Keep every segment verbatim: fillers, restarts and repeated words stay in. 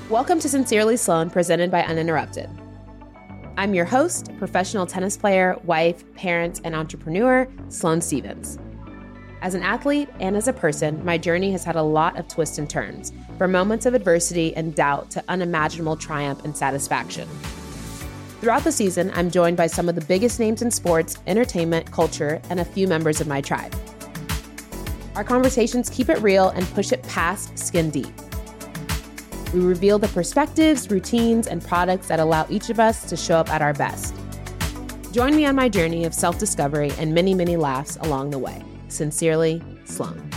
Welcome to Sincerely Sloan, presented by Uninterrupted. I'm your host, professional tennis player, wife, parent, and entrepreneur, Sloane Stevens. As an athlete and as a person, my journey has had a lot of twists and turns, from moments of adversity and doubt to unimaginable triumph and satisfaction. Throughout the season, I'm joined by some of the biggest names in sports, entertainment, culture, and a few members of my tribe. Our conversations keep it real and push it past skin deep. We reveal the perspectives, routines, and products that allow each of us to show up at our best. Join me on my journey of self-discovery and many, many laughs along the way. Sincerely, Sloane.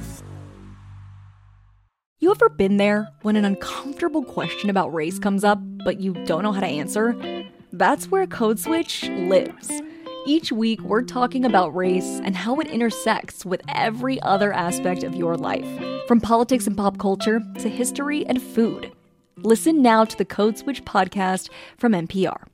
You ever been there when an uncomfortable question about race comes up, but you don't know how to answer? That's where Code Switch lives. Each week, we're talking about race and how it intersects with every other aspect of your life, from politics and pop culture to history and food. Listen now to the Code Switch podcast from N P R.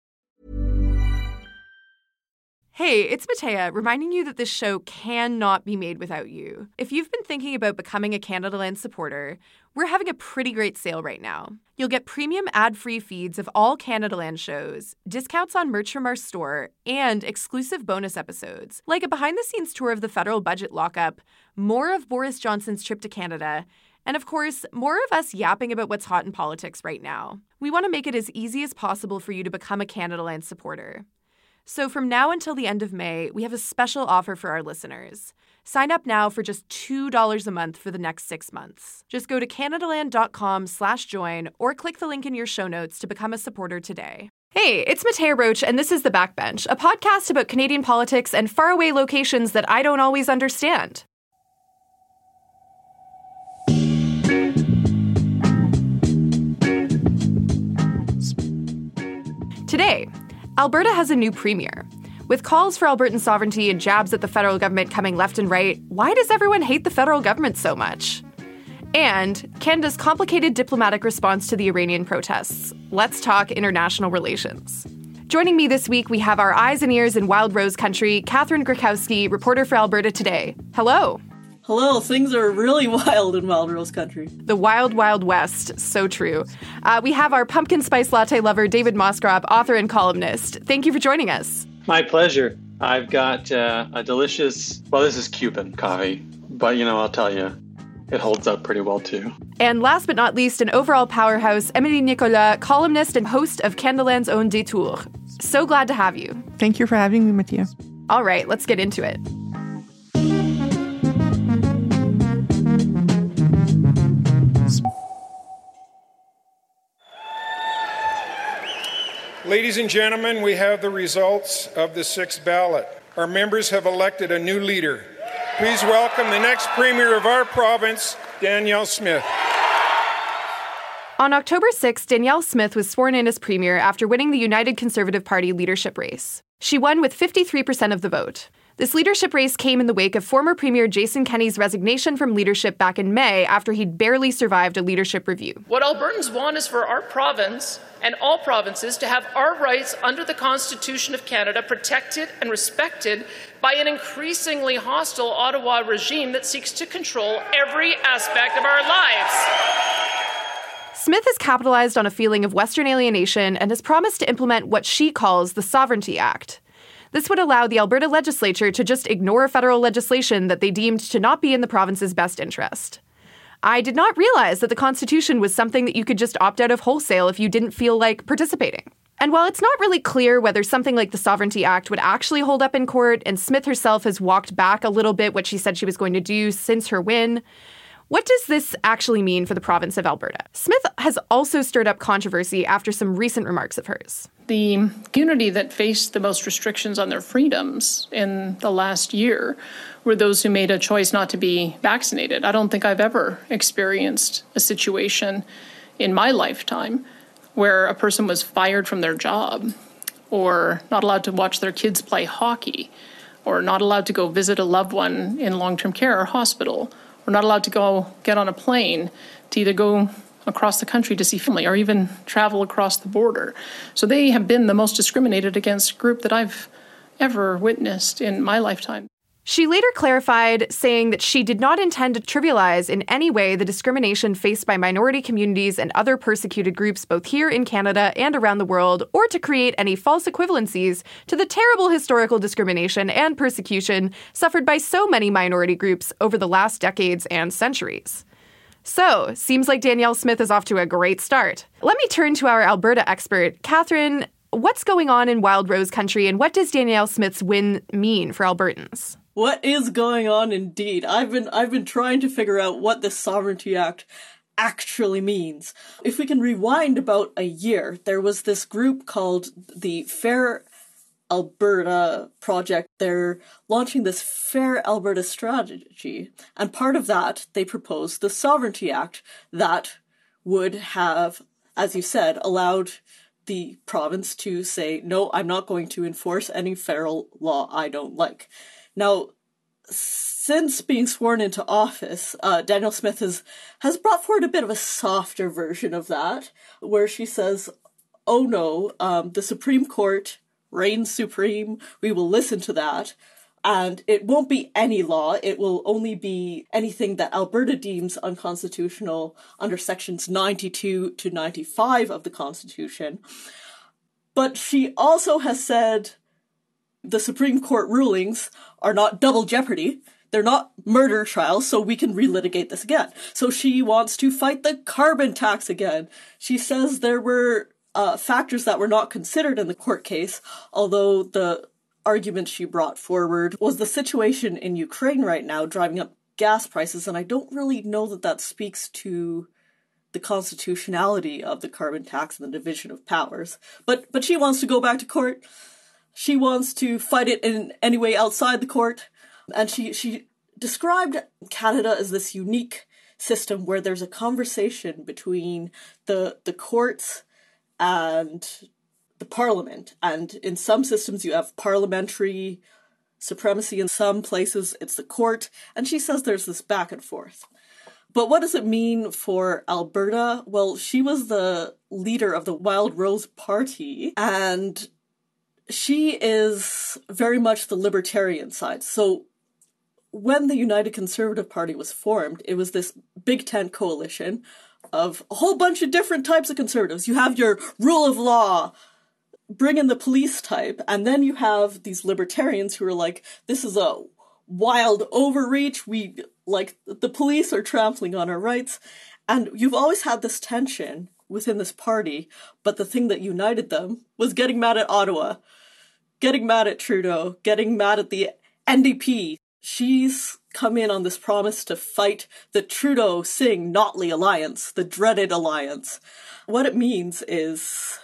Hey, it's Matea, reminding you that this show cannot be made without you. If you've been thinking about becoming a Canadaland supporter, we're having a pretty great sale right now. You'll get premium ad-free feeds of all Canadaland shows, discounts on merch from our store, and exclusive bonus episodes, like a behind-the-scenes tour of the federal budget lockup, more of Boris Johnson's trip to Canada, and of course, more of us yapping about what's hot in politics right now. We want to make it as easy as possible for you to become a Canadaland supporter. So from now until the end of May, we have a special offer for our listeners. Sign up now for just two dollars a month for the next six months. Just go to canadaland.com slash join or click the link in your show notes to become a supporter today. Hey, it's Matea Roach, and this is The Backbench, a podcast about Canadian politics and faraway locations that I don't always understand. Today, Alberta has a new premier. With calls for Albertan sovereignty and jabs at the federal government coming left and right, why does everyone hate the federal government so much? And Canada's complicated diplomatic response to the Iranian protests. Let's talk international relations. Joining me this week, we have our eyes and ears in Wild Rose Country, Catherine Grakowski, reporter for Alberta Today. Hello. Hello, things are really wild in Wild Rose Country. The wild, wild west. So true. Uh, we have our pumpkin spice latte lover, David Moskrop, author and columnist. Thank you for joining us. My pleasure. I've got uh, a delicious, well, this is Cuban coffee, but, you know, I'll tell you, it holds up pretty well, too. And last but not least, an overall powerhouse, Émilie Nicolas, columnist and host of Canadaland's own Détour. So glad to have you. Thank you for having me, Mathieu. All right, let's get into it. Ladies and gentlemen, we have the results of the sixth ballot. Our members have elected a new leader. Please welcome the next premier of our province, Danielle Smith. On October sixth, Danielle Smith was sworn in as premier after winning the United Conservative Party leadership race. She won with fifty-three percent of the vote. This leadership race came in the wake of former Premier Jason Kenney's resignation from leadership back in May after he'd barely survived a leadership review. What Albertans want is for our province and all provinces to have our rights under the Constitution of Canada protected and respected by an increasingly hostile Ottawa regime that seeks to control every aspect of our lives. Smith has capitalized on a feeling of Western alienation and has promised to implement what she calls the Sovereignty Act. This would allow the Alberta legislature to just ignore federal legislation that they deemed to not be in the province's best interest. I did not realize that the Constitution was something that you could just opt out of wholesale if you didn't feel like participating. And while it's not really clear whether something like the Sovereignty Act would actually hold up in court, and Smith herself has walked back a little bit what she said she was going to do since her win, what does this actually mean for the province of Alberta? Smith has also stirred up controversy after some recent remarks of hers. The community that faced the most restrictions on their freedoms in the last year were those who made a choice not to be vaccinated. I don't think I've ever experienced a situation in my lifetime where a person was fired from their job or not allowed to watch their kids play hockey or not allowed to go visit a loved one in long-term care or hospital, or not allowed to go get on a plane to either go across the country to see family or even travel across the border. So they have been the most discriminated against group that I've ever witnessed in my lifetime. She later clarified, saying that she did not intend to trivialize in any way the discrimination faced by minority communities and other persecuted groups both here in Canada and around the world, or to create any false equivalencies to the terrible historical discrimination and persecution suffered by so many minority groups over the last decades and centuries. So, seems like Danielle Smith is off to a great start. Let me turn to our Alberta expert, Catherine. What's going on in Wild Rose Country, and what does Danielle Smith's win mean for Albertans? What is going on indeed? I've been I've been trying to figure out what this Sovereignty Act actually means. If we can rewind about a year, there was this group called the Fair Alberta Project. They're launching this Fair Alberta strategy, and part of that, they proposed the Sovereignty Act that would have, as you said, allowed the province to say, no, I'm not going to enforce any federal law I don't like. Now, since being sworn into office, uh, Danielle Smith has, has brought forward a bit of a softer version of that, where she says, oh no, um, the Supreme Court reigns supreme, we will listen to that, and it won't be any law, it will only be anything that Alberta deems unconstitutional under sections ninety-two to ninety-five of the Constitution. But she also has said the Supreme Court rulings are not double jeopardy. They're not murder trials, so we can relitigate this again. So she wants to fight the carbon tax again. She says there were uh, factors that were not considered in the court case, although the argument she brought forward was the situation in Ukraine right now driving up gas prices, and I don't really know that that speaks to the constitutionality of the carbon tax and the division of powers. But but she wants to go back to court. She wants to fight it in any way outside the court. And she, she described Canada as this unique system where there's a conversation between the the courts and the parliament. And in some systems you have parliamentary supremacy. In some places it's the court. And she says there's this back and forth. But what does it mean for Alberta? Well, she was the leader of the Wild Rose Party, and she is very much the libertarian side. So when the United Conservative Party was formed, it was this big tent coalition of a whole bunch of different types of conservatives. You have your rule of law, bring in the police type, and then you have these libertarians who are like, this is a wild overreach, we, like, the police are trampling on our rights. And you've always had this tension within this party, but the thing that united them was getting mad at Ottawa, getting mad at Trudeau, getting mad at the N D P. She's come in on this promise to fight the Trudeau-Singh-Notley alliance, the dreaded alliance. What it means is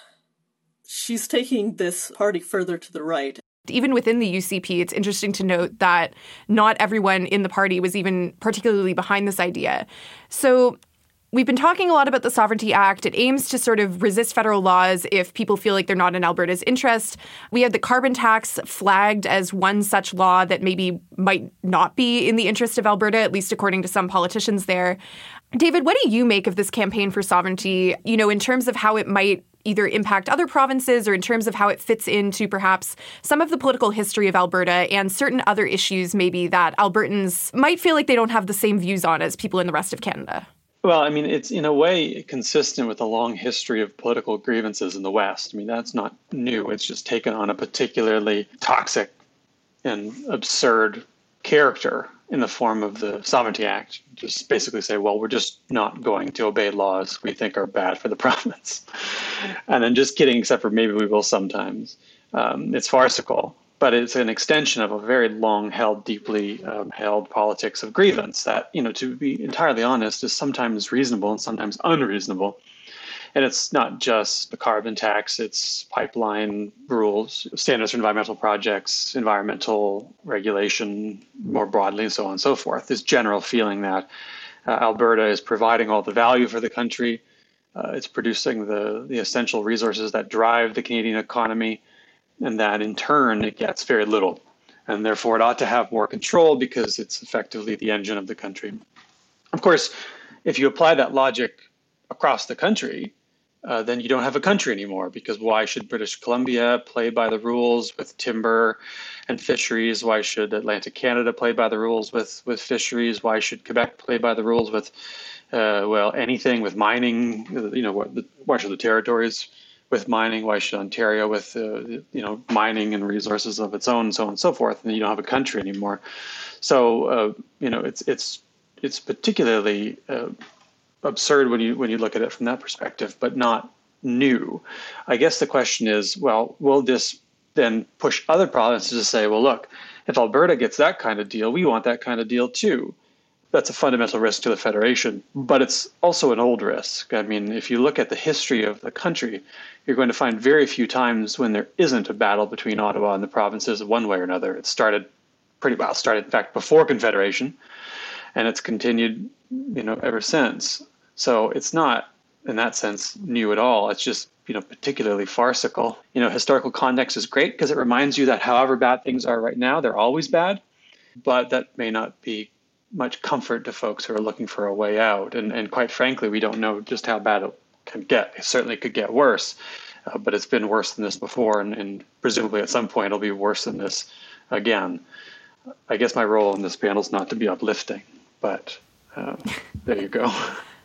she's taking this party further to the right. Even within the U C P, it's interesting to note that not everyone in the party was even particularly behind this idea. So we've been talking a lot about the Sovereignty Act. It aims to sort of resist federal laws if people feel like they're not in Alberta's interest. We have the carbon tax flagged as one such law that maybe might not be in the interest of Alberta, at least according to some politicians there. David, what do you make of this campaign for sovereignty, you know, in terms of how it might either impact other provinces or in terms of how it fits into perhaps some of the political history of Alberta and certain other issues maybe that Albertans might feel like they don't have the same views on as people in the rest of Canada? Well, I mean, it's in a way consistent with a long history of political grievances in the West. I mean, that's not new. It's just taken on a particularly toxic and absurd character in the form of the Sovereignty Act. Just basically say, well, we're just not going to obey laws we think are bad for the province. And then just kidding, except for maybe we will sometimes. Um, it's farcical. But it's an extension of a very long-held, deeply um, held politics of grievance that, you know, to be entirely honest, is sometimes reasonable and sometimes unreasonable. And it's not just the carbon tax, it's pipeline rules, standards for environmental projects, environmental regulation more broadly, and so on and so forth. This general feeling that uh, Alberta is providing all the value for the country. Uh, it's producing the, the essential resources that drive the Canadian economy, and that in turn it gets very little. And therefore it ought to have more control because it's effectively the engine of the country. Of course, if you apply that logic across the country, uh, then you don't have a country anymore, because why should British Columbia play by the rules with timber and fisheries? Why should Atlantic Canada play by the rules with, with fisheries? Why should Quebec play by the rules with, uh, well, anything with mining? You know, what, why should the territories with mining? Why should Ontario with, uh, you know, mining and resources of its own, so on and so forth? And you don't have a country anymore. So, uh, you know, it's it's it's particularly uh, absurd when you when you look at it from that perspective, but not new. I guess the question is, well, will this then push other provinces to say, well, look, if Alberta gets that kind of deal, we want that kind of deal too? That's a fundamental risk to the Federation, but it's also an old risk. I mean, if you look at the history of the country, you're going to find very few times when there isn't a battle between Ottawa and the provinces one way or another. It started pretty well, started in fact before Confederation, and it's continued, you know, ever since. So it's not, in that sense, new at all. It's just, you know, particularly farcical. You know, historical context is great because it reminds you that however bad things are right now, they're always bad, but that may not be much comfort to folks who are looking for a way out. And, and quite frankly, we don't know just how bad it can get. It certainly could get worse, uh, but it's been worse than this before, and, and presumably at some point it'll be worse than this again. I guess my role in this panel is not to be uplifting, but uh, there you go.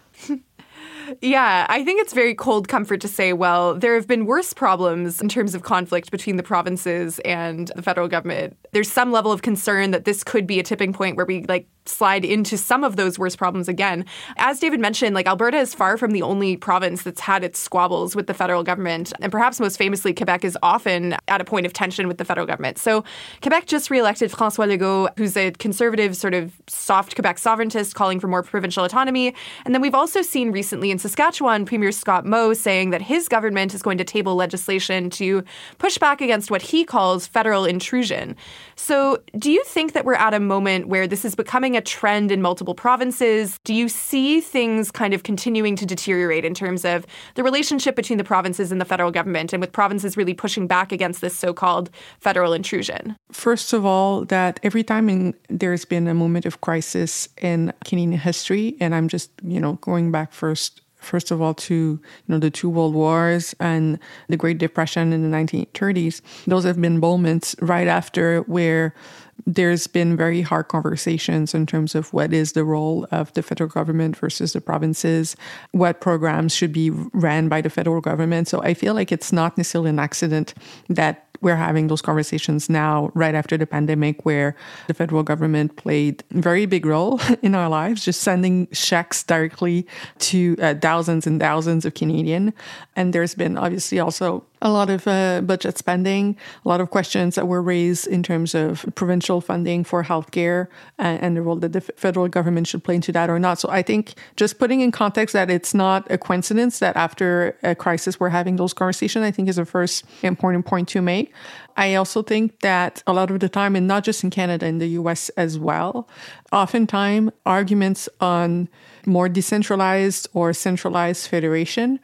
Yeah, I think it's very cold comfort to say, well, there have been worse problems in terms of conflict between the provinces and the federal government. There's some level of concern that this could be a tipping point where we like slide into some of those worst problems again. As David mentioned, like Alberta is far from the only province that's had its squabbles with the federal government. And perhaps most famously, Quebec is often at a point of tension with the federal government. So Quebec just re-elected François Legault, who's a conservative sort of soft Quebec sovereigntist calling for more provincial autonomy. And then we've also seen recently in Saskatchewan, Premier Scott Moe saying that his government is going to table legislation to push back against what he calls federal intrusion. So do you think that we're at a moment where this is becoming a trend in multiple provinces? Do you see things kind of continuing to deteriorate in terms of the relationship between the provinces and the federal government, and with provinces really pushing back against this so-called federal intrusion? First of all, that every time in, there's been a moment of crisis in Canadian history, and I'm just, you know, going back first First of all, to you know the two world wars and the Great Depression in the nineteen thirties, those have been moments right after where there's been very hard conversations in terms of what is the role of the federal government versus the provinces, what programs should be ran by the federal government. So I feel like it's not necessarily an accident that we're having those conversations now, right after the pandemic, where the federal government played a very big role in our lives, just sending checks directly to uh, thousands and thousands of Canadians. And there's been obviously also a lot of uh, budget spending, a lot of questions that were raised in terms of provincial funding for healthcare and, and the role that the federal government should play into that or not. So I think just putting in context that it's not a coincidence that after a crisis we're having those conversations, I think is the first important point to make. I also think that a lot of the time, and not just in Canada, in the U S as well, oftentimes arguments on more decentralized or centralized federation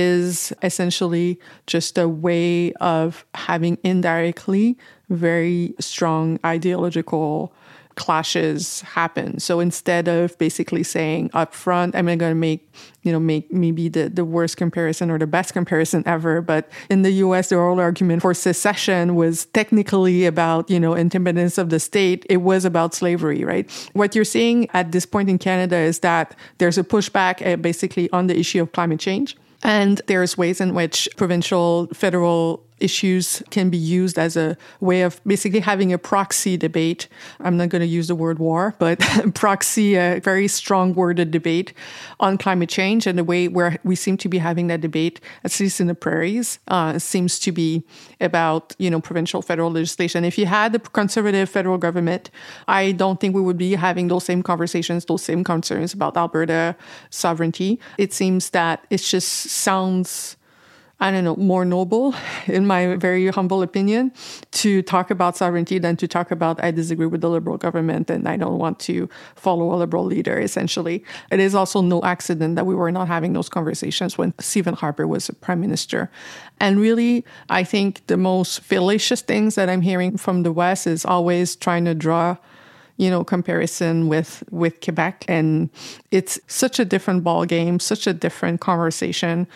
is essentially just a way of having indirectly very strong ideological clashes happen. So instead of basically saying up front, I'm going to make, you know, make maybe the, the worst comparison or the best comparison ever. But in the U S, the whole argument for secession was technically about, you know, independence of the state. It was about slavery, right? What you're seeing at this point in Canada is that there's a pushback uh, basically on the issue of climate change. And there's ways in which provincial, federal issues can be used as a way of basically having a proxy debate. I'm not going to use the word war, but proxy, a very strong worded debate on climate change. And the way where we seem to be having that debate, at least in the prairies, uh, seems to be about, you know, provincial federal legislation. If you had the conservative federal government, I don't think we would be having those same conversations, those same concerns about Alberta sovereignty. It seems that it just sounds, I don't know, more noble, in my very humble opinion, to talk about sovereignty than to talk about, I disagree with the Liberal government and I don't want to follow a Liberal leader, essentially. It is also no accident that we were not having those conversations when Stephen Harper was Prime Minister. And really, I think the most fallacious things that I'm hearing from the West is always trying to draw, you know, comparison with, with Quebec. And it's such a different ball game, such a different conversation.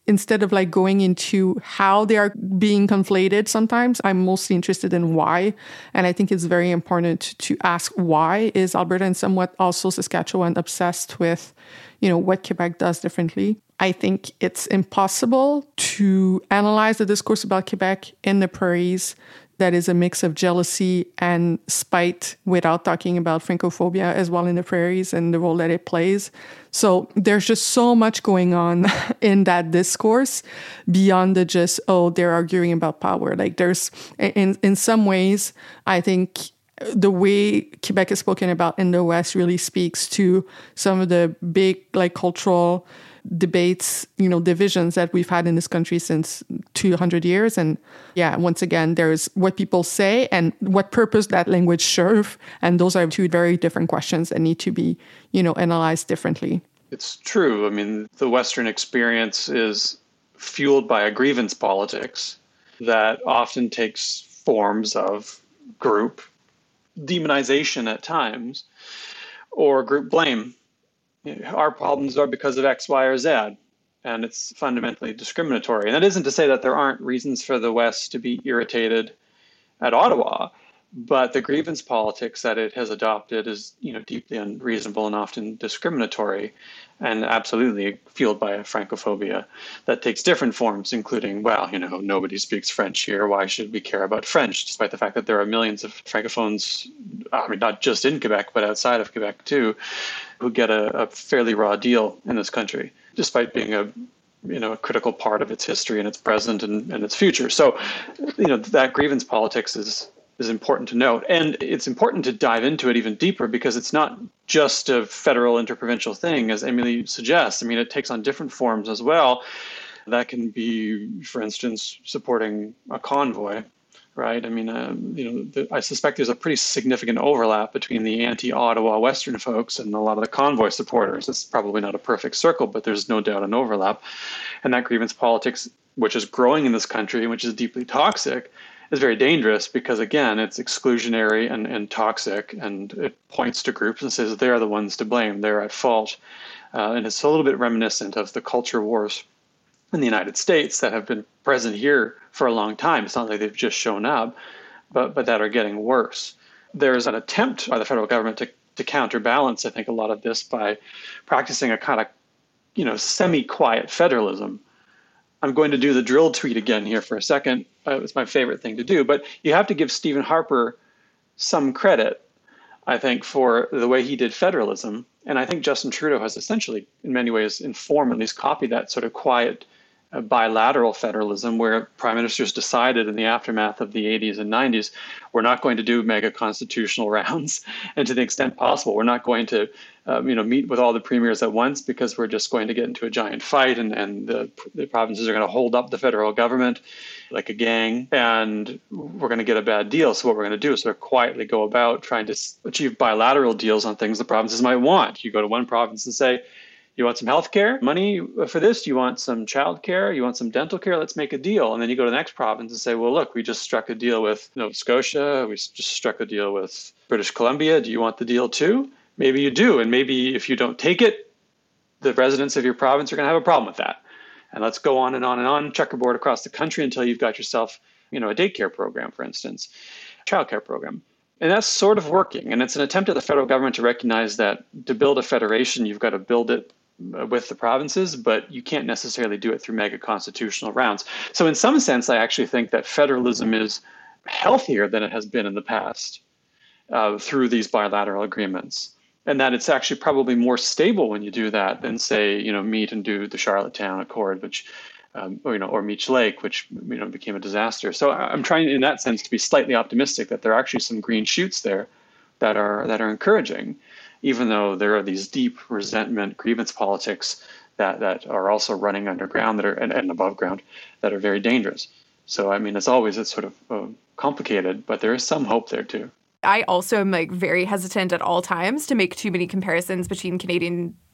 instead of like going into how they are being conflated sometimes, I'm mostly interested in why. And I think it's very important to ask, why is Alberta and somewhat also Saskatchewan obsessed with, you know, what Quebec does differently? I think it's impossible to analyze the discourse about Quebec in the prairies that is a mix of jealousy and spite without talking about Francophobia as well in the prairies and the role that it plays. So there's just so much going on in that discourse beyond the just, oh, they're arguing about power. Like there's, in, in some ways, I think the way Quebec is spoken about in the West really speaks to some of the big like cultural debates, you know, divisions that we've had in this country since two hundred years. And yeah, once again, there's what people say and what purpose that language serve. And those are two very different questions that need to be, you know, analyzed differently. It's true. I mean, the Western experience is fueled by a grievance politics that often takes forms of group demonization at times or group blame. Our problems are because of X, Y, or Z, and it's fundamentally discriminatory. And that isn't to say that there aren't reasons for the West to be irritated at Ottawa, but the grievance politics that it has adopted is, you know, deeply unreasonable and often discriminatory, and absolutely fueled by a Francophobia that takes different forms, including, well, you know, nobody speaks French here. Why should we care about French, despite the fact that there are millions of Francophones, I mean, not just in Quebec, but outside of Quebec too, who get a, a fairly raw deal in this country, despite being a, you know, a critical part of its history and its present and, and its future. So, you know, that grievance politics is is important to note. And it's important to dive into it even deeper because it's not just a federal interprovincial thing, as Emily suggests. I mean, it takes on different forms as well. That can be, for instance, supporting a convoy, right? I mean, uh, you know, the, I suspect there's a pretty significant overlap between the anti-Ottawa Western folks and a lot of the convoy supporters. It's probably not a perfect circle, but there's no doubt an overlap. And that grievance politics, which is growing in this country, which is deeply toxic, is very dangerous because, again, it's exclusionary and, and toxic, and it points to groups and says they're the ones to blame, they're at fault. Uh, and it's a little bit reminiscent of the culture wars in the United States that have been present here for a long time. It's not like they've just shown up, but but that are getting worse. There's an attempt by the federal government to, to counterbalance, I think, a lot of this by practicing a kind of, you know, semi-quiet federalism. I'm going to do the drill tweet again here for a second. Uh, it's my favorite thing to do. But you have to give Stephen Harper some credit, I think, for the way he did federalism. And I think Justin Trudeau has essentially, in many ways, informed, at least copied that sort of quiet uh, bilateral federalism where prime ministers decided in the aftermath of the eighties and nineties, we're not going to do mega constitutional rounds. And to the extent possible, we're not going to Um, you know, meet with all the premiers at once because we're just going to get into a giant fight and, and the, the provinces are going to hold up the federal government like a gang and we're going to get a bad deal. So what we're going to do is sort of quietly go about trying to achieve bilateral deals on things the provinces might want. You go to one province and say, you want some health care money for this? You want some child care? You want some dental care? Let's make a deal. And then you go to the next province and say, well, look, we just struck a deal with Nova Scotia. We just struck a deal with British Columbia. Do you want the deal too? Maybe you do. And maybe if you don't take it, the residents of your province are going to have a problem with that. And let's go on and on and on, checkerboard across the country until you've got yourself, you know, a daycare program, for instance, childcare program. And that's sort of working. And it's an attempt at the federal government to recognize that to build a federation, you've got to build it with the provinces, but you can't necessarily do it through mega constitutional rounds. So in some sense, I actually think that federalism is healthier than it has been in the past uh, through these bilateral agreements. And that it's actually probably more stable when you do that than, say, you know, meet and do the Charlottetown Accord, which, um, or, you know, or Meech Lake, which, you know, became a disaster. So I'm trying, in that sense, to be slightly optimistic that there are actually some green shoots there that are that are encouraging, even though there are these deep resentment, grievance politics that that are also running underground that are and, and above ground that are very dangerous. So I mean, as always, it's sort of uh, complicated, but there is some hope there too. I also am like very hesitant at all times to make too many comparisons between Canadian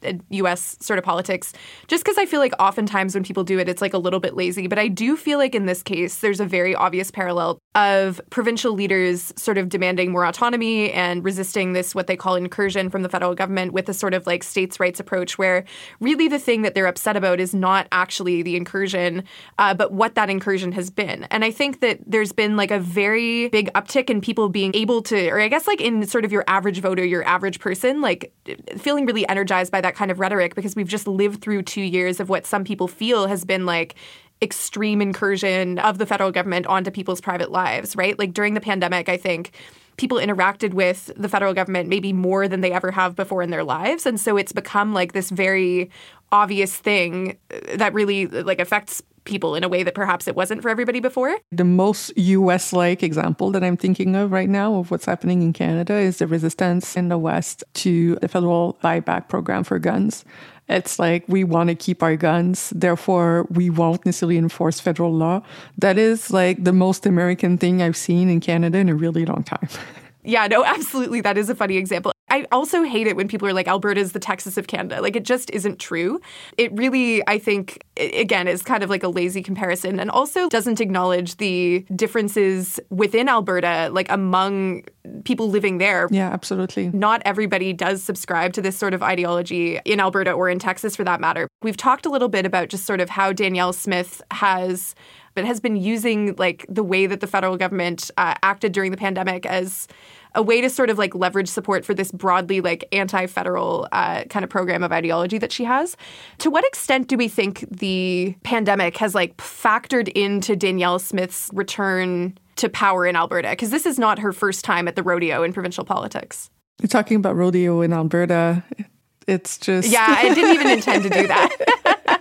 U S sort of politics, just because I feel like oftentimes when people do it, it's like a little bit lazy. But I do feel like in this case, there's a very obvious parallel of provincial leaders sort of demanding more autonomy and resisting this, what they call incursion from the federal government, with a sort of like states' rights approach, where really the thing that they're upset about is not actually the incursion, uh, but what that incursion has been. And I think that there's been like a very big uptick in people being able to, or I guess like in sort of your average voter, your average person, like feeling really energized by that kind of rhetoric, because we've just lived through two years of what some people feel has been like extreme incursion of the federal government onto people's private lives, right? Like during the pandemic, I think people interacted with the federal government maybe more than they ever have before in their lives. And so it's become like this very obvious thing that really like affects people in a way that perhaps it wasn't for everybody before. The most U S-like example that I'm thinking of right now of what's happening in Canada is the resistance in the West to the federal buyback program for guns. It's like, we want to keep our guns, therefore we won't necessarily enforce federal law. That is like the most American thing I've seen in Canada in a really long time. Yeah, no, absolutely. That is a funny example. I also hate it when people are like, Alberta is the Texas of Canada. Like, it just isn't true. It really, I think, again, is kind of like a lazy comparison, and also doesn't acknowledge the differences within Alberta, like among people living there. Yeah, absolutely. Not everybody does subscribe to this sort of ideology in Alberta or in Texas for that matter. We've talked a little bit about just sort of how Danielle Smith has but has been using like the way that the federal government uh, acted during the pandemic as a way to sort of like leverage support for this broadly like anti-federal uh, kind of program of ideology that she has. To what extent do we think the pandemic has like factored into Danielle Smith's return to power in Alberta? Because this is not her first time at the rodeo in provincial politics. You're talking about rodeo in Alberta. It's just... Yeah, I didn't even intend to do that.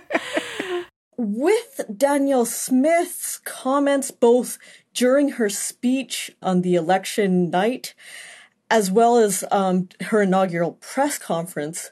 With Danielle Smith's comments, both during her speech on the election night, as well as um, her inaugural press conference,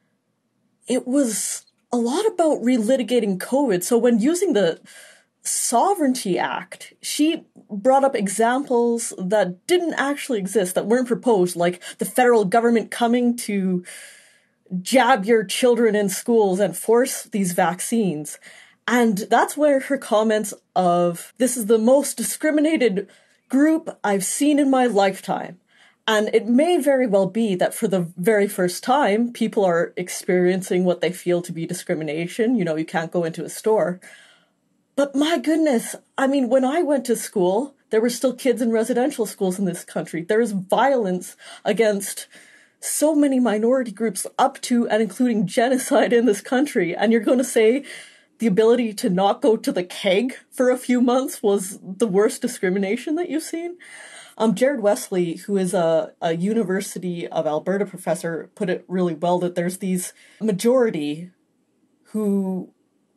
it was a lot about relitigating COVID. So when using the Sovereignty Act, she brought up examples that didn't actually exist, that weren't proposed, like the federal government coming to jab your children in schools and force these vaccines. And that's where her comments of, this is the most discriminated group I've seen in my lifetime. And it may very well be that for the very first time, people are experiencing what they feel to be discrimination. You know, you can't go into a store. But my goodness, I mean, when I went to school, there were still kids in residential schools in this country. There is violence against so many minority groups, up to and including genocide in this country. And you're going to say the ability to not go to the keg for a few months was the worst discrimination that you've seen? Um, Jared Wesley, who is a, a University of Alberta professor, put it really well, that there's these majority who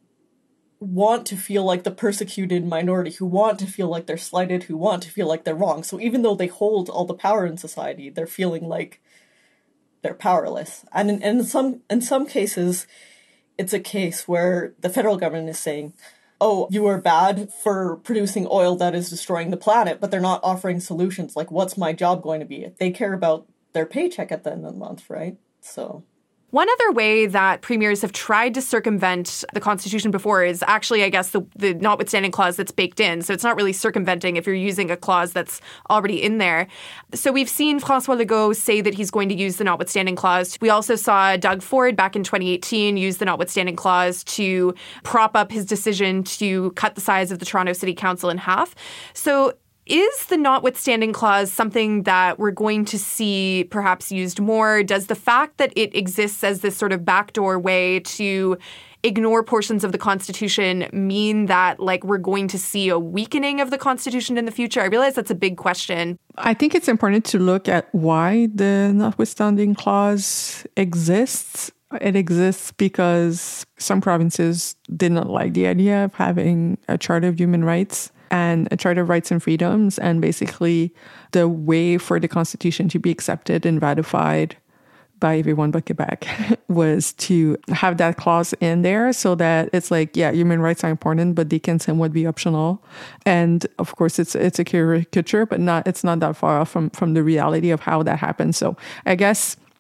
want to feel like the persecuted minority, who want to feel like they're slighted, who want to feel like they're wrong. So even though they hold all the power in society, they're feeling like they're powerless. And in, in some in some cases, it's a case where the federal government is saying, oh, you are bad for producing oil that is destroying the planet, but they're not offering solutions. Like, what's my job going to be? They care about their paycheck at the end of the month, right? So... One other way that premiers have tried to circumvent the Constitution before is actually, I guess, the, the notwithstanding clause that's baked in. So it's not really circumventing if you're using a clause that's already in there. So we've seen François Legault say that he's going to use the notwithstanding clause. We also saw Doug Ford back in twenty eighteen use the notwithstanding clause to prop up his decision to cut the size of the Toronto City Council in half. So is the notwithstanding clause something that we're going to see perhaps used more? Does the fact that it exists as this sort of backdoor way to ignore portions of the Constitution mean that, like, we're going to see a weakening of the Constitution in the future? I realize that's a big question. I think it's important to look at why the notwithstanding clause exists. It exists because some provinces did not like the idea of having a Charter of Human Rights and a Charter of Rights and Freedoms, and basically the way for the Constitution to be accepted and ratified by everyone but Quebec was to have that clause in there so that it's like, yeah, human rights are important, but they can somewhat be optional. And of course, it's it's a caricature, but not it's not that far off from, from the reality of how that happens. So I guess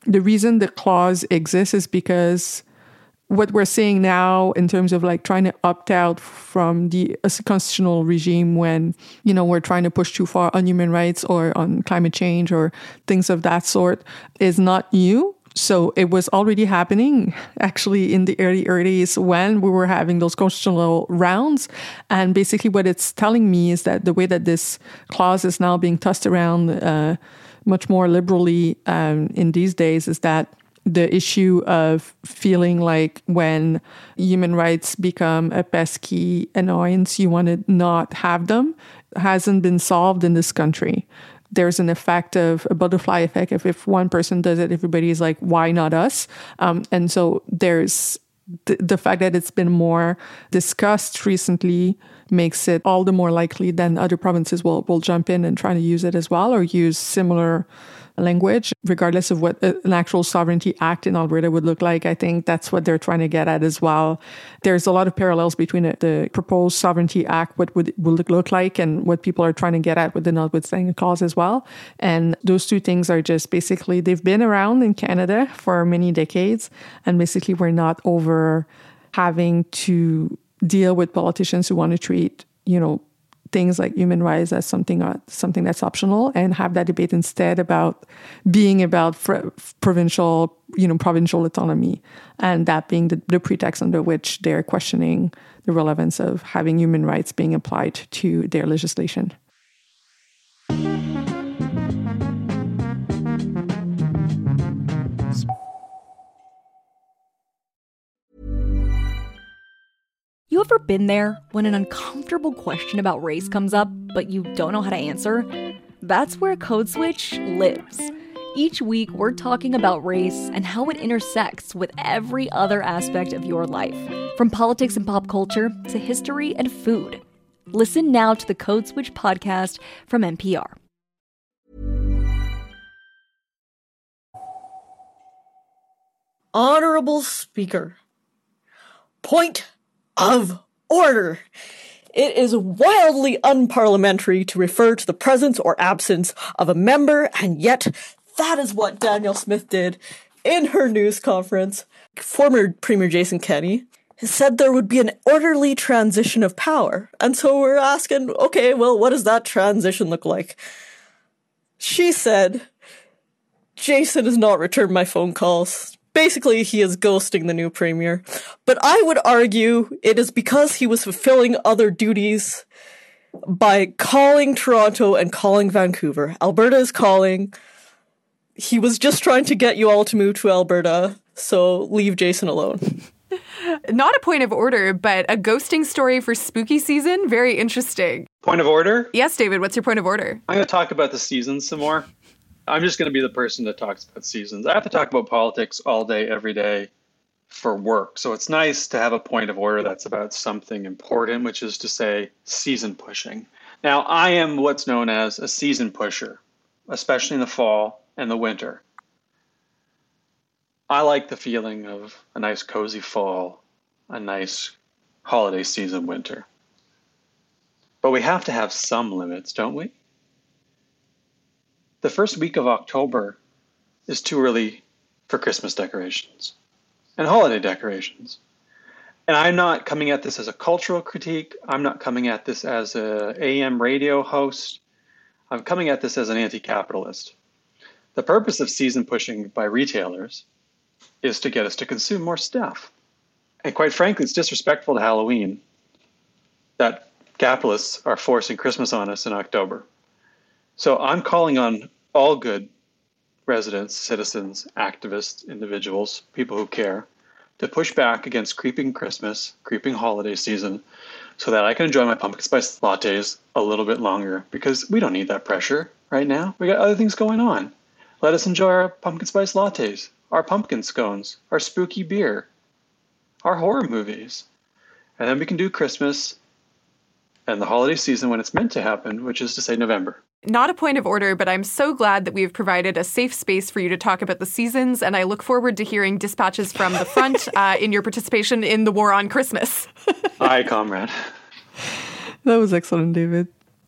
the reason the clause exists is because what we're seeing now in terms of like trying to opt out from the constitutional regime when, you know, we're trying to push too far on human rights or on climate change or things of that sort is not new. So it was already happening actually in the early eighties when we were having those constitutional rounds. And basically what it's telling me is that the way that this clause is now being tossed around uh, much more liberally um, in these days is that the issue of feeling like when human rights become a pesky annoyance, you want to not have them, hasn't been solved in this country. There's an effect of a butterfly effect. If, if one person does it, everybody's like, why not us? Um, and so there's th- the fact that it's been more discussed recently makes it all the more likely that other provinces will, will jump in and try to use it as well or use similar language, regardless of what an actual sovereignty act in Alberta would look like. I think that's what they're trying to get at as well. There's a lot of parallels between the proposed sovereignty act, what would, would it look like, and what people are trying to get at with the notwithstanding clause as well. And those two things are just basically, they've been around in Canada for many decades. And basically, we're not over having to deal with politicians who want to treat, you know, things like human rights as something uh, something that's optional, and have that debate instead about being about fr- provincial, you know, provincial autonomy, and that being the, the pretext under which they're questioning the relevance of having human rights being applied to their legislation. You ever been there when an uncomfortable question about race comes up, but you don't know how to answer? That's where Code Switch lives. Each week, we're talking about race and how it intersects with every other aspect of your life, from politics and pop culture to history and food. Listen now to the Code Switch podcast from N P R. Honorable Speaker, point of order. It is wildly unparliamentary to refer to the presence or absence of a member, and yet that is what Danielle Smith did in her news conference. Former Premier Jason Kenney said there would be an orderly transition of power. And so we're asking, okay, well, what does that transition look like? She said, Jason has not returned my phone calls. Basically, he is ghosting the new premier. But I would argue it is because he was fulfilling other duties by calling Toronto and calling Vancouver. Alberta is calling. He was just trying to get you all to move to Alberta, so leave Jason alone. Not a point of order, but a ghosting story for spooky season. Very interesting. Point of order? Yes, David, what's your point of order? I'm going to talk about the seasons some more. I'm just going to be the person that talks about seasons. I have to talk about politics all day, every day for work. So it's nice to have a point of order that's about something important, which is to say season pushing. Now, I am what's known as a season pusher, especially in the fall and the winter. I like the feeling of a nice cozy fall, a nice holiday season winter. But we have to have some limits, don't we? The first week of October is too early for Christmas decorations and holiday decorations. And I'm not coming at this as a cultural critique. I'm not coming at this as a A M radio host. I'm coming at this as an anti-capitalist. The purpose of season pushing by retailers is to get us to consume more stuff. And quite frankly, it's disrespectful to Halloween that capitalists are forcing Christmas on us in October. So I'm calling on all good residents, citizens, activists, individuals, people who care, to push back against creeping Christmas, creeping holiday season, so that I can enjoy my pumpkin spice lattes a little bit longer, because we don't need that pressure right now. We got other things going on. Let us enjoy our pumpkin spice lattes, our pumpkin scones, our spooky beer, our horror movies. And then we can do Christmas and the holiday season when it's meant to happen, which is to say November. Not a point of order, but I'm so glad that we've provided a safe space for you to talk about the seasons, and I look forward to hearing dispatches from the front uh, in your participation in the war on Christmas. Aye, comrade. That was excellent, David.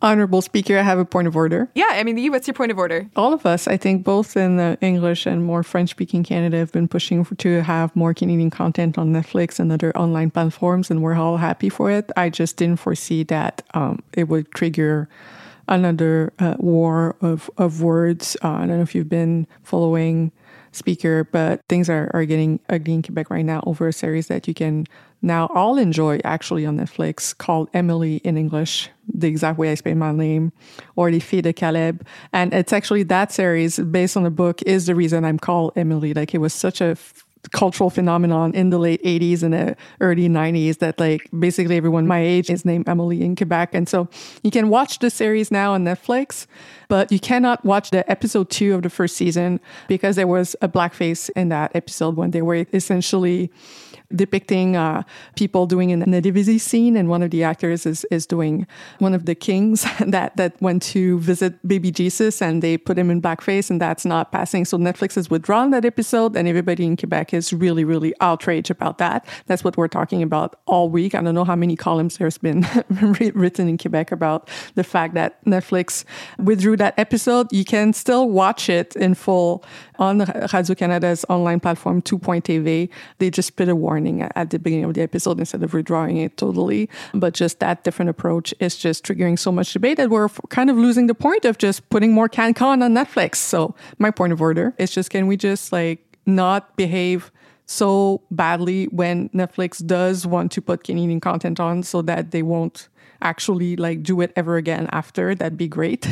Honorable Speaker, I have a point of order. Yeah, I mean, you, what's your point of order? All of us, I think, both in the English and more French-speaking Canada have been pushing for, to have more Canadian content on Netflix and other online platforms, and we're all happy for it. I just didn't foresee that um, it would trigger another uh, war of, of words. Uh, I don't know if you've been following Speaker, but things are, are getting ugly in Quebec right now over a series that you can now all enjoy actually on Netflix called Emily in English, the exact way I spell my name, or Les Filles de Caleb. And it's actually that series based on the book is the reason I'm called Emily. Like it was such a f- cultural phenomenon in the late eighties and the early nineties that like basically everyone my age is named Emily in Quebec. And so you can watch the series now on Netflix, but you cannot watch the episode two of the first season because there was a blackface in that episode when they were essentially depicting uh, people doing an nativity scene, and one of the actors is is doing one of the kings that that went to visit baby Jesus, and they put him in blackface, and that's not passing. So Netflix has withdrawn that episode, and everybody in Quebec is really, really outraged about that. That's what we're talking about all week. I don't know how many columns there's been written in Quebec about the fact that Netflix withdrew that episode. You can still watch it in full on Radio-Canada's online platform, two point T V. They just put a warning at the beginning of the episode instead of withdrawing it totally. But just that different approach is just triggering so much debate that we're kind of losing the point of just putting more CanCon on Netflix. So my point of order is just, can we just like not behave so badly when Netflix does want to put Canadian content on so that they won't actually like do it ever again after? That'd be great.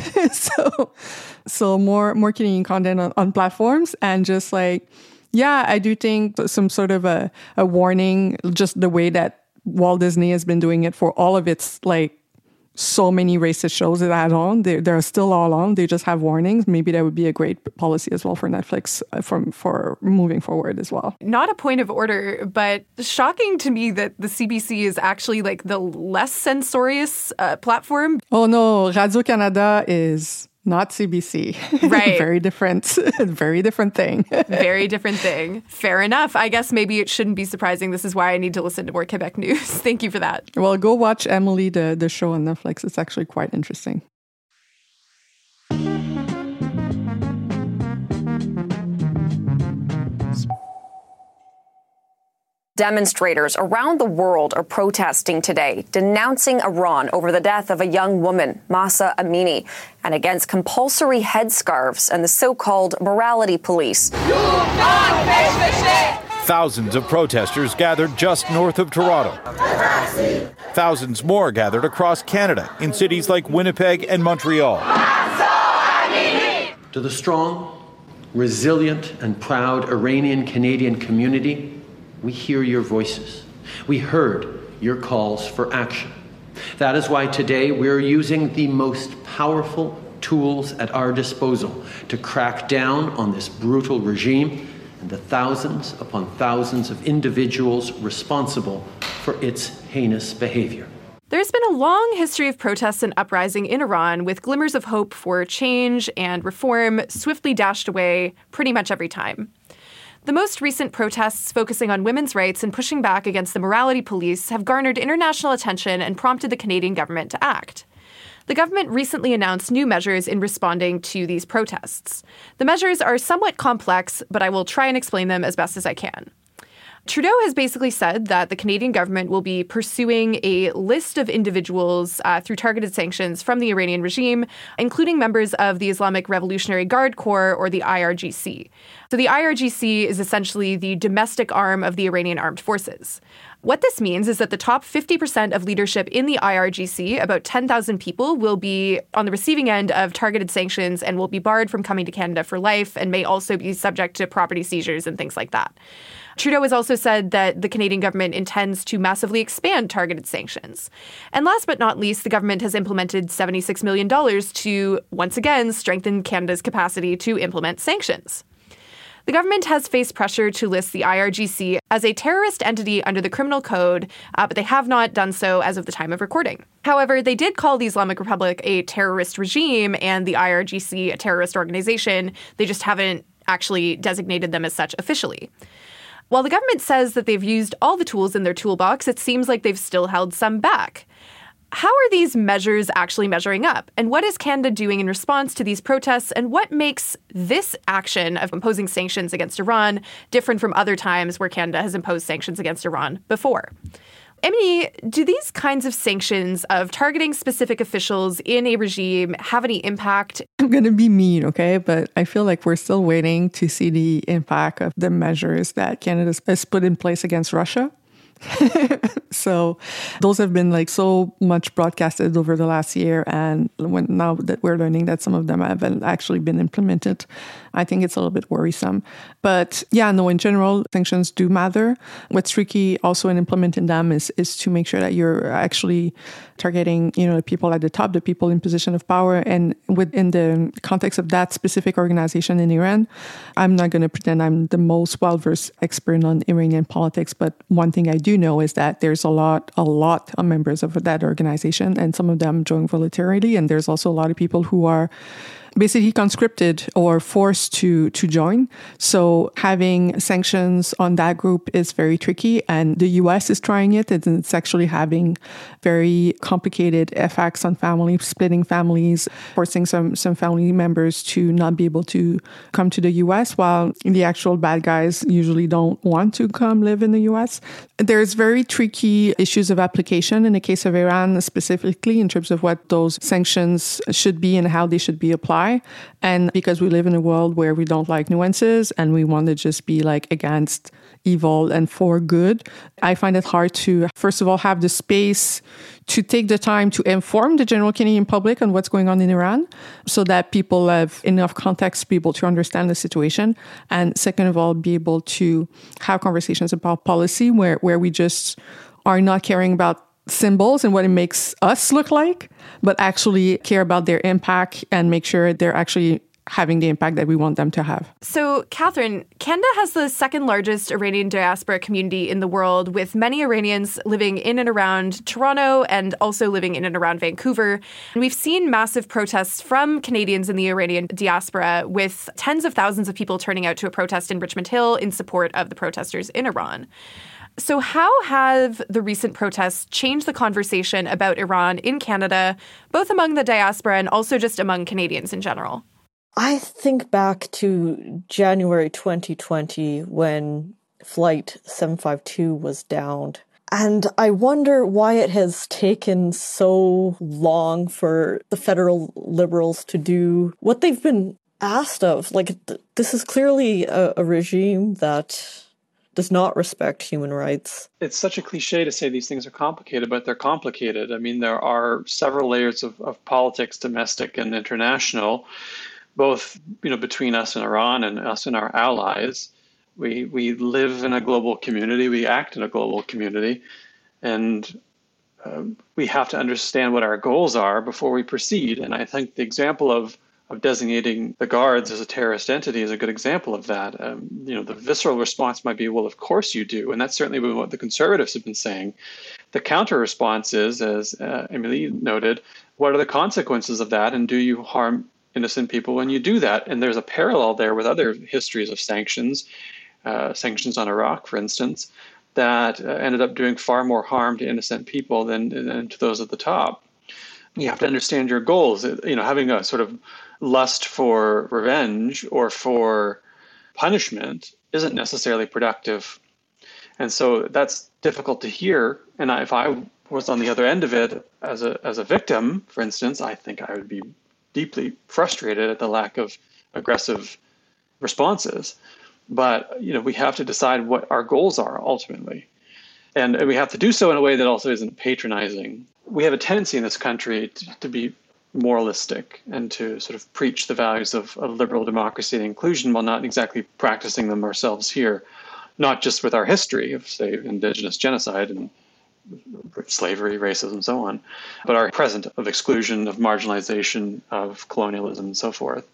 so so more more Canadian content on, on platforms, and just like, yeah, I do think some sort of a, a warning, just the way that Walt Disney has been doing it for all of its like so many racist shows that add on. They're, they're still all on. They just have warnings. Maybe that would be a great policy as well for Netflix from for moving forward as well. Not a point of order, but shocking to me that the C B C is actually like the less censorious uh, platform. Oh no, Radio-Canada is not C B C. Right. Very different, very different thing. Very different thing. Fair enough. I guess maybe it shouldn't be surprising. This is why I need to listen to more Quebec news. Thank you for that. Well, go watch Emily, the, the show on Netflix. It's actually quite interesting. Demonstrators around the world are protesting today, denouncing Iran over the death of a young woman, Mahsa Amini, and against compulsory headscarves and the so-called morality police. Thousands of protesters gathered just north of Toronto. Thousands more gathered across Canada in cities like Winnipeg and Montreal. To the strong, resilient, and proud Iranian-Canadian community, we hear your voices. We heard your calls for action. That is why today we're using the most powerful tools at our disposal to crack down on this brutal regime and the thousands upon thousands of individuals responsible for its heinous behavior. There's been a long history of protests and uprising in Iran, with glimmers of hope for change and reform swiftly dashed away pretty much every time. The most recent protests focusing on women's rights and pushing back against the morality police have garnered international attention and prompted the Canadian government to act. The government recently announced new measures in responding to these protests. The measures are somewhat complex, but I will try and explain them as best as I can. Trudeau has basically said that the Canadian government will be pursuing a list of individuals uh, through targeted sanctions from the Iranian regime, including members of the Islamic Revolutionary Guard Corps, or the I R G C. So the I R G C is essentially the domestic arm of the Iranian armed forces. What this means is that the top fifty percent of leadership in the I R G C, about ten thousand people, will be on the receiving end of targeted sanctions and will be barred from coming to Canada for life, and may also be subject to property seizures and things like that. Trudeau has also said that the Canadian government intends to massively expand targeted sanctions. And last but not least, the government has implemented seventy-six million dollars to, once again, strengthen Canada's capacity to implement sanctions. The government has faced pressure to list the I R G C as a terrorist entity under the Criminal Code, uh, but they have not done so as of the time of recording. However, they did call the Islamic Republic a terrorist regime and the I R G C a terrorist organization. They just haven't actually designated them as such officially. While the government says that they've used all the tools in their toolbox, it seems like they've still held some back. How are these measures actually measuring up? And what is Canada doing in response to these protests? And what makes this action of imposing sanctions against Iran different from other times where Canada has imposed sanctions against Iran before? Emily, do these kinds of sanctions of targeting specific officials in a regime have any impact? I'm going to be mean, okay? But I feel like we're still waiting to see the impact of the measures that Canada has put in place against Russia. So those have been like so much broadcasted over the last year. And when now that we're learning that some of them haven't actually been implemented, I think it's a little bit worrisome. But yeah, no, in general, sanctions do matter. What's tricky also in implementing them is, is to make sure that you're actually targeting, you know, the people at the top, the people in position of power. And within the context of that specific organization in Iran, I'm not going to pretend I'm the most well-versed expert on Iranian politics, but one thing I do know is that there's a lot, a lot of members of that organization, and some of them join voluntarily. And there's also a lot of people who are basically conscripted or forced to to join. So having sanctions on that group is very tricky, and the U S is trying it, and it's actually having very complicated effects on families, splitting families, forcing some some family members to not be able to come to the U S, while the actual bad guys usually don't want to come live in the U S. There's very tricky issues of application in the case of Iran specifically in terms of what those sanctions should be and how they should be applied. And because we live in a world where we don't like nuances and we want to just be like against evil and for good, I find it hard to, first of all, have the space to take the time to inform the general Canadian public on what's going on in Iran so that people have enough context to be able to understand the situation. And second of all, be able to have conversations about policy where, where we just are not caring about symbols and what it makes us look like, but actually care about their impact and make sure they're actually having the impact that we want them to have. So, Catherine, Canada has the second largest Iranian diaspora community in the world, with many Iranians living in and around Toronto and also living in and around Vancouver. And we've seen massive protests from Canadians in the Iranian diaspora, with tens of thousands of people turning out to a protest in Richmond Hill in support of the protesters in Iran. So how have the recent protests changed the conversation about Iran in Canada, both among the diaspora and also just among Canadians in general? I think back to January twenty twenty when Flight seven five two was downed. And I wonder why it has taken so long for the federal Liberals to do what they've been asked of. Like, th- this is clearly a, a regime that does not respect human rights. It's such a cliche to say these things are complicated, but they're complicated. I mean, there are several layers of, of politics, domestic and international, both, you know, between us and Iran and us and our allies. We we live in a global community. We act in a global community, and uh, we have to understand what our goals are before we proceed. And I think the example of of designating the Guards as a terrorist entity is a good example of that. Um, you know, the visceral response might be, well, of course you do. And that's certainly been what the Conservatives have been saying. The counter response is, as uh, Emily noted, what are the consequences of that? And do you harm innocent people when you do that? And there's a parallel there with other histories of sanctions, uh, sanctions on Iraq, for instance, that uh, ended up doing far more harm to innocent people than, than to those at the top. You have to understand your goals. You know, having a sort of lust for revenge or for punishment isn't necessarily productive. And so that's difficult to hear. And I, if I was on the other end of it as a as a victim, for instance, I think I would be deeply frustrated at the lack of aggressive responses. But, you know, we have to decide what our goals are ultimately. And we have to do so in a way that also isn't patronizing. We have a tendency in this country to, to be moralistic and to sort of preach the values of, of liberal democracy and inclusion while not exactly practicing them ourselves here, not just with our history of, say, indigenous genocide and slavery, racism, and so on, but our present of exclusion, of marginalization, of colonialism, and so forth.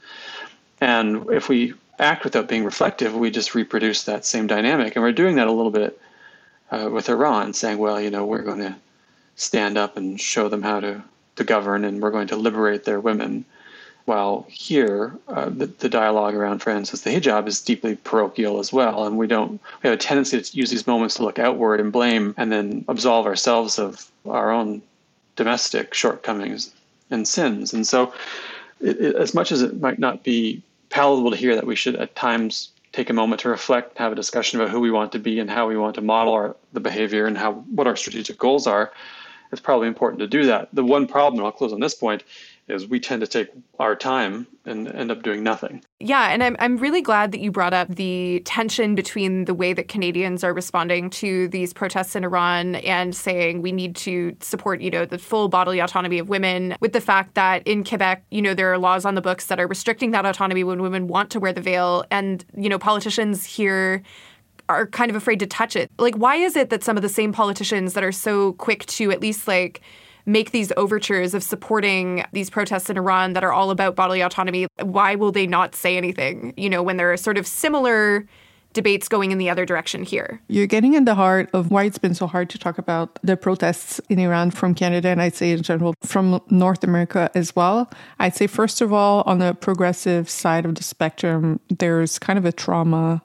And if we act without being reflective, we just reproduce that same dynamic. And we're doing that a little bit uh, with Iran, saying, well, you know, we're going to stand up and show them how to, to govern, and we're going to liberate their women. While here, uh, the, the dialogue around, for instance, the hijab is deeply parochial as well. And we don't, we have a tendency to use these moments to look outward and blame and then absolve ourselves of our own domestic shortcomings and sins. And so it, it, as much as it might not be palatable to hear that we should at times take a moment to reflect, have a discussion about who we want to be and how we want to model our, the behavior and how what our strategic goals are, it's probably important to do that. The one problem, and I'll close on this point, is we tend to take our time and end up doing nothing. Yeah, and I'm I'm really glad that you brought up the tension between the way that Canadians are responding to these protests in Iran and saying we need to support, you know, the full bodily autonomy of women, with the fact that in Quebec, you know, there are laws on the books that are restricting that autonomy when women want to wear the veil. And, you know, politicians here are kind of afraid to touch it. Like, why is it that some of the same politicians that are so quick to at least, like, make these overtures of supporting these protests in Iran that are all about bodily autonomy, why will they not say anything, you know, when there are sort of similar debates going in the other direction here? You're getting in the heart of why it's been so hard to talk about the protests in Iran from Canada, and I'd say in general from North America as well. I'd say, first of all, on the progressive side of the spectrum, there's kind of a trauma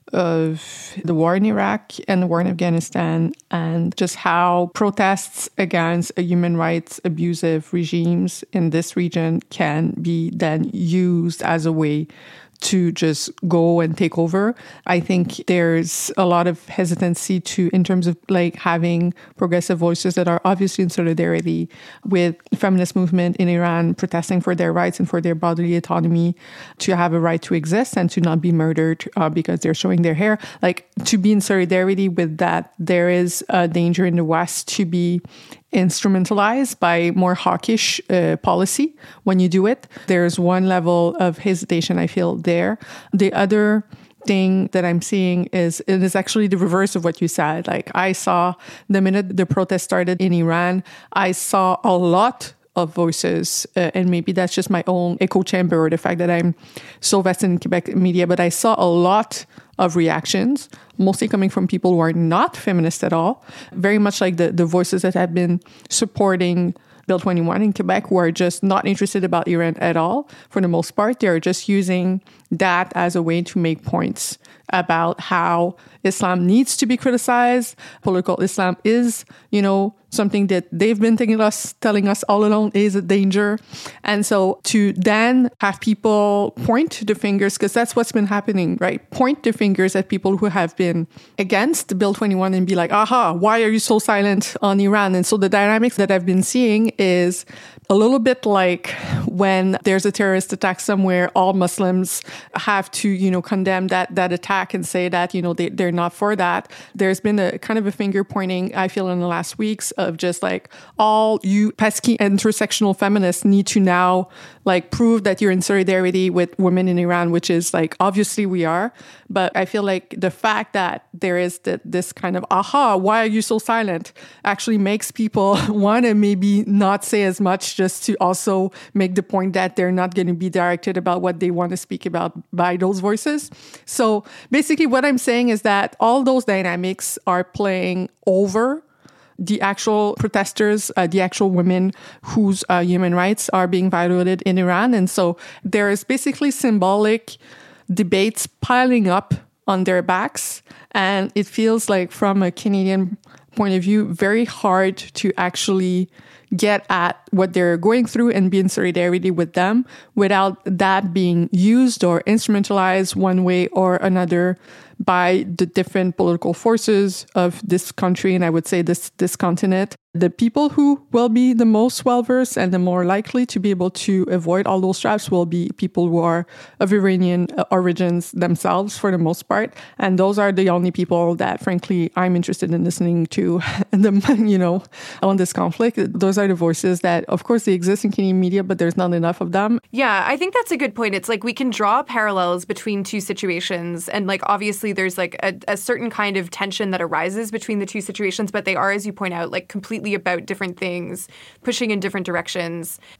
of the war in Iraq and the war in Afghanistan, and just how protests against human rights abusive regimes in this region can be then used as a way to just go and take over. I think there's a lot of hesitancy to, in terms of like having progressive voices that are obviously in solidarity with the feminist movement in Iran, protesting for their rights and for their bodily autonomy, to have a right to exist and to not be murdered uh, because they're showing their hair. Like, to be in solidarity with that, there is a danger in the West to be instrumentalized by more hawkish uh, policy when you do it. There's one level of hesitation, I feel, there. The other thing that I'm seeing is, it is actually the reverse of what you said. Like, I saw the minute the protest started in Iran, I saw a lot of voices, uh, and maybe that's just my own echo chamber or the fact that I'm so vested in Quebec media, but I saw a lot of reactions, mostly coming from people who are not feminist at all, very much like the, the voices that have been supporting Bill twenty-one in Quebec, who are just not interested about Iran at all. For the most part, they're just using that as a way to make points about how Islam needs to be criticized. Political Islam is, you know, something that they've been telling us, telling us all along is a danger. And so to then have people point the fingers, because that's what's been happening, right? Point the fingers at people who have been against Bill twenty-one and be like, aha, why are you so silent on Iran? And so the dynamics that I've been seeing is a little bit like when there's a terrorist attack somewhere, all Muslims have to, you know, condemn that that attack and say that, you know, they, they're not for that. There's been a kind of a finger pointing, I feel, in the last weeks of just like, all you pesky intersectional feminists need to now like prove that you're in solidarity with women in Iran, which is like, obviously we are. But I feel like the fact that there is the, this kind of, aha, why are you so silent, actually makes people want to maybe not say as much, just to also make the point that they're not going to be directed about what they want to speak about by those voices. So basically what I'm saying is that all those dynamics are playing over the actual protesters, uh, the actual women whose uh, human rights are being violated in Iran. And so there is basically symbolic debates piling up on their backs. And it feels like, from a Canadian point of view, very hard to actually get at what they're going through and be in solidarity with them without that being used or instrumentalized one way or another by the different political forces of this country, and I would say this this continent. The people who will be the most well-versed and the more likely to be able to avoid all those traps will be people who are of Iranian origins themselves, for the most part. And those are the only people that, frankly, I'm interested in listening to, the, you know, on this conflict. Those are the voices that, of course, they exist in Canadian media, but there's not enough of them. Yeah, I think that's a good point. It's like we can draw parallels between two situations, and like obviously there's like a, a certain kind of tension that arises between the two situations, but they are, as you point out, like completely about different things, pushing in different directions.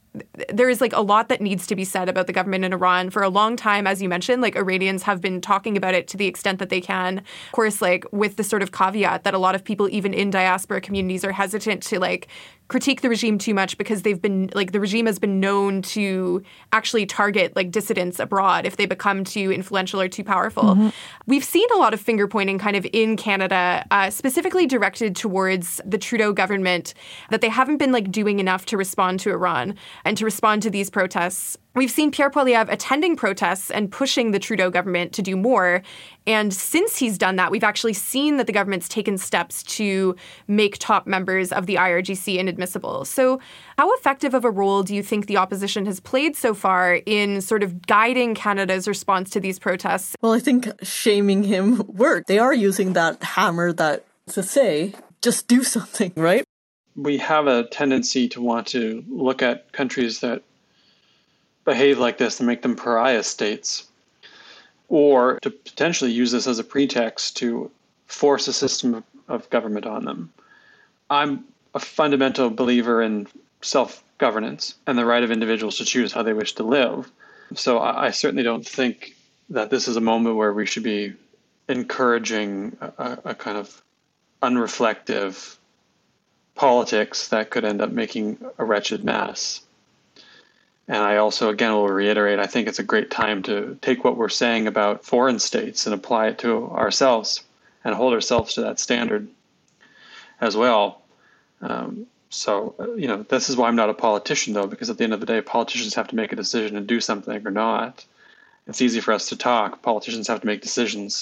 there is like a lot that needs to be said about the government in Iran. For a long time, as you mentioned, like Iranians have been talking about it to the extent that they can. Of course, like with the sort of caveat that a lot of people, even in diaspora communities, are hesitant to like critique the regime too much because they've been like the regime has been known to actually target like dissidents abroad if they become too influential or too powerful. Mm-hmm. We've seen a lot of finger pointing kind of in Canada, uh, specifically directed towards the Trudeau government, that they haven't been like doing enough to respond to Iran and to respond to these protests. We've seen Pierre Poilievre attending protests and pushing the Trudeau government to do more. And since he's done that, we've actually seen that the government's taken steps to make top members of the I R G C inadmissible. So how effective of a role do you think the opposition has played so far in sort of guiding Canada's response to these protests? Well, I think shaming him worked. They are using that hammer that to say, just do something, right? We have a tendency to want to look at countries that behave like this and make them pariah states, or to potentially use this as a pretext to force a system of government on them. I'm a fundamental believer in self-governance and the right of individuals to choose how they wish to live. So I, I certainly don't think that this is a moment where we should be encouraging a, a kind of unreflective politics that could end up making a wretched mess. And I also, again, will reiterate, I think it's a great time to take what we're saying about foreign states and apply it to ourselves and hold ourselves to that standard as well. Um, so, you know, this is why I'm not a politician, though, because at the end of the day, politicians have to make a decision and do something or not. It's easy for us to talk. Politicians have to make decisions.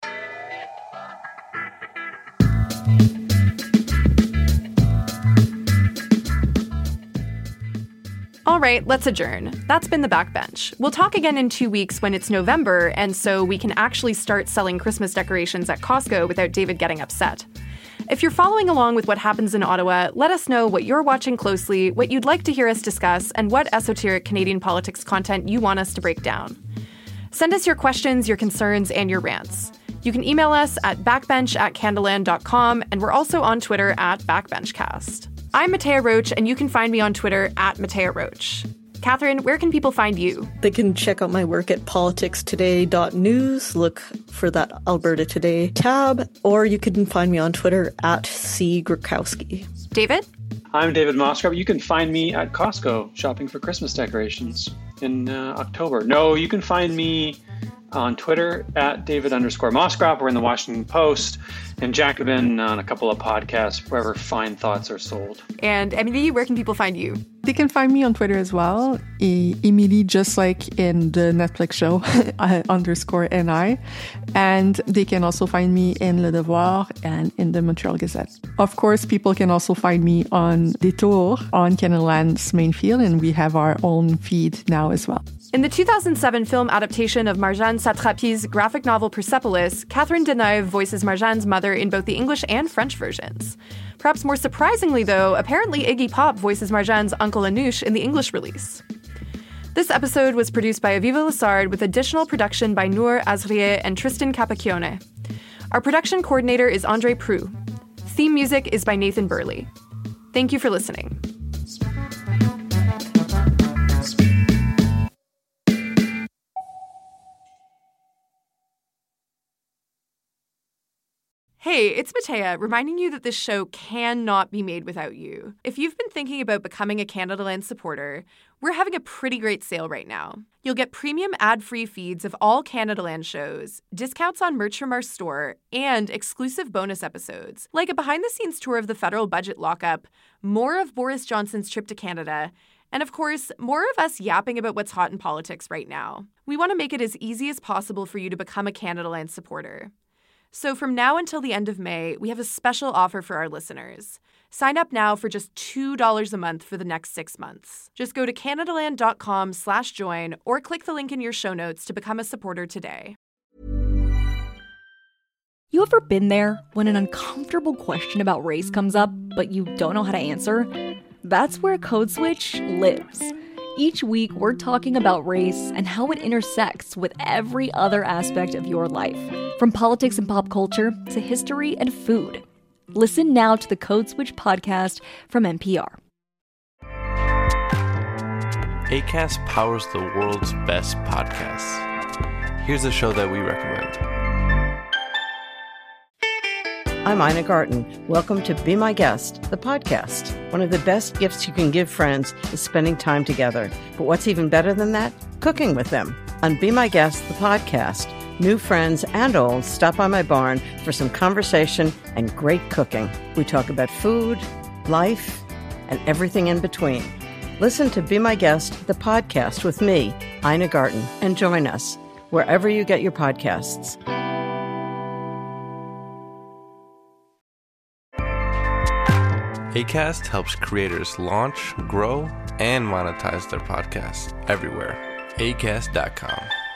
All right, let's adjourn. That's been The Backbench. We'll talk again in two weeks when it's November, and so we can actually start selling Christmas decorations at Costco without David getting upset. If you're following along with what happens in Ottawa, let us know what you're watching closely, what you'd like to hear us discuss, and what esoteric Canadian politics content you want us to break down. Send us your questions, your concerns, and your rants. You can email us at backbench at canadaland dot com, and we're also on Twitter at backbenchcast. I'm Matea Roach, and you can find me on Twitter at Matea Roach. Catherine, where can people find you? They can check out my work at politics today dot news. Look for that Alberta Today tab, or you can find me on Twitter at C. Grukowski. David? I'm David Moscrop. You can find me at Costco shopping for Christmas decorations in uh, October. No, you can find me on Twitter at David underscore Moscrop or in the Washington Post, and Jacobin on a couple of podcasts wherever fine thoughts are sold. And Emily, where can people find you? They can find me on Twitter as well. E- Emily, just like in the Netflix show, underscore N I. And they can also find me in Le Devoir and in the Montreal Gazette. Of course, people can also find me on Detour on Canadaland's main feed, and we have our own feed now as well. In the two thousand seven film adaptation of Marjane Satrapi's graphic novel Persepolis, Catherine Deneuve voices Marjane's mother in both the English and French versions. Perhaps more surprisingly, though, apparently Iggy Pop voices Marjane's Uncle Anoush in the English release. This episode was produced by Aviva Lessard with additional production by Noor Azrieh and Tristan Capacchione. Our production coordinator is Andre Proulx. Theme music is by Nathan Burley. Thank you for listening. Hey, it's Matea, reminding you that this show cannot be made without you. If you've been thinking about becoming a Canadaland supporter, we're having a pretty great sale right now. You'll get premium ad-free feeds of all Canadaland shows, discounts on merch from our store, and exclusive bonus episodes, like a behind-the-scenes tour of the federal budget lockup, more of Boris Johnson's trip to Canada, and of course, more of us yapping about what's hot in politics right now. We want to make it as easy as possible for you to become a Canadaland supporter. So from now until the end of May, we have a special offer for our listeners. Sign up now for just two dollars a month for the next six months. Just go to canadaland.com slash join or click the link in your show notes to become a supporter today. You ever been there when an uncomfortable question about race comes up, but you don't know how to answer? That's where Code Switch lives. Each week, we're talking about race and how it intersects with every other aspect of your life, from politics and pop culture to history and food. Listen now to the Code Switch podcast from N P R. Acast powers the world's best podcasts. Here's a show that we recommend. I'm Ina Garten. Welcome to Be My Guest, the podcast. One of the best gifts you can give friends is spending time together. But what's even better than that? Cooking with them. On Be My Guest, the podcast, new friends and old stop by my barn for some conversation and great cooking. We talk about food, life, and everything in between. Listen to Be My Guest, the podcast with me, Ina Garten, and join us wherever you get your podcasts. Acast helps creators launch, grow, and monetize their podcasts everywhere. acast dot com.